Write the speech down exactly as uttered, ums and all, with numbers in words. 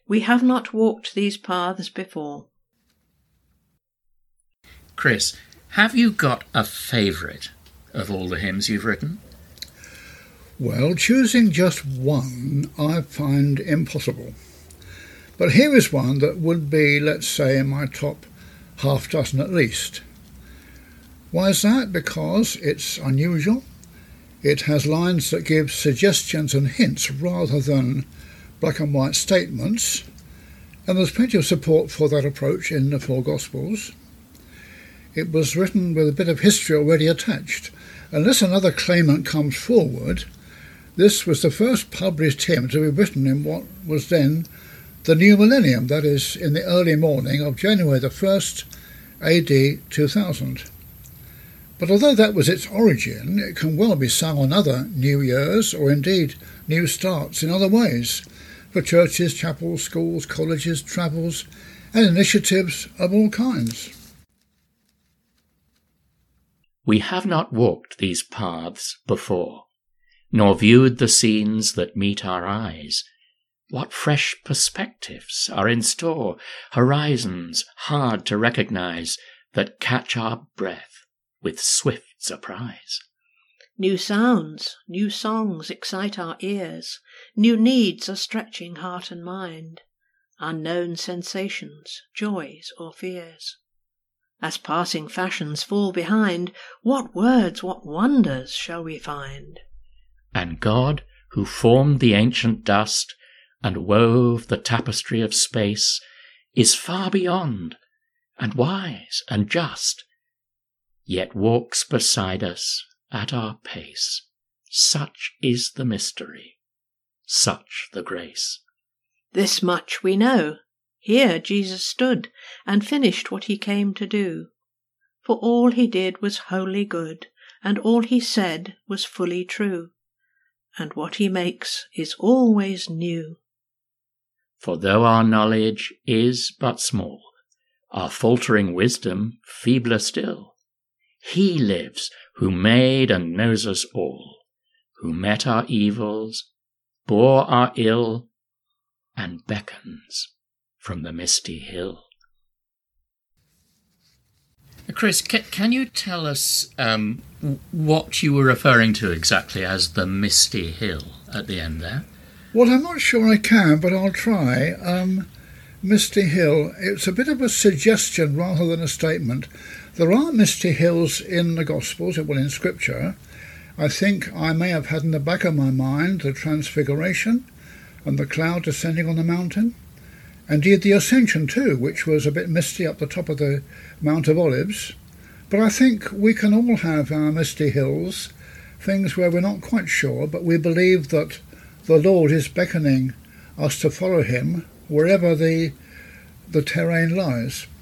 We have not walked these paths before. Chris, have you got a favourite of all the hymns you've written? Well, choosing just one I find impossible. But here is one that would be, let's say, in my top half dozen at least. Why is that? Because it's unusual. It has lines that give suggestions and hints rather than black and white statements, and there's plenty of support for that approach in the four Gospels. It was written with a bit of history already attached. Unless another claimant comes forward, this was the first published hymn to be written in what was then the new millennium, that is, in the early morning of January the first, A D two thousand. But although that was its origin, it can well be sung on other New Years, or indeed New Starts in other ways, for churches, chapels, schools, colleges, travels, and initiatives of all kinds. We have not walked these paths before, nor viewed the scenes that meet our eyes. What fresh perspectives are in store, horizons hard to recognize, that catch our breath with swift surprise. New sounds, new songs excite our ears, new needs are stretching heart and mind, unknown sensations, joys or fears. As passing fashions fall behind, what words, what wonders shall we find? And God, who formed the ancient dust and wove the tapestry of space, is far beyond, and wise and just, yet walks beside us at our pace. Such is the mystery, such the grace. This much we know. Here Jesus stood, and finished what he came to do. For all he did was wholly good, and all he said was fully true. And what he makes is always new. For though our knowledge is but small, our faltering wisdom feebler still, he lives who made and knows us all, who met our evils, bore our ill, and beckons from the misty hill. Chris, can, can you tell us um, what you were referring to exactly as the misty hill at the end there? Well, I'm not sure I can, but I'll try. Um, Misty Hill, it's a bit of a suggestion rather than a statement. There are misty hills in the Gospels, well, in Scripture. I think I may have had in the back of my mind the Transfiguration and the cloud descending on the mountain. Indeed, the Ascension too, which was a bit misty up the top of the Mount of Olives. But I think we can all have our misty hills, things where we're not quite sure, but we believe that the Lord is beckoning us to follow him wherever the, the terrain lies.